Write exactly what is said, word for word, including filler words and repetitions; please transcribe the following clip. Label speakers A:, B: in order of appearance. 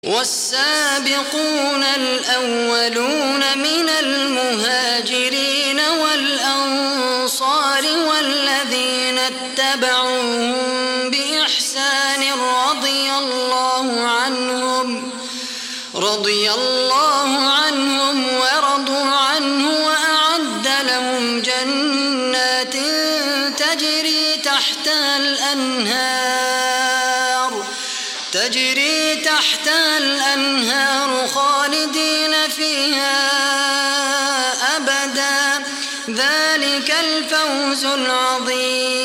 A: والسابقون الأولون من المهاجرين والأنصار والذين اتبعوهم بإحسان رضي الله عنهم رضي الله عنهم ورضوا عنه وأعد لهم جنات تجري تحتها الأنهار تجري تحتها الأنهار خالدين فيها أبدا ذلك الفوز العظيم.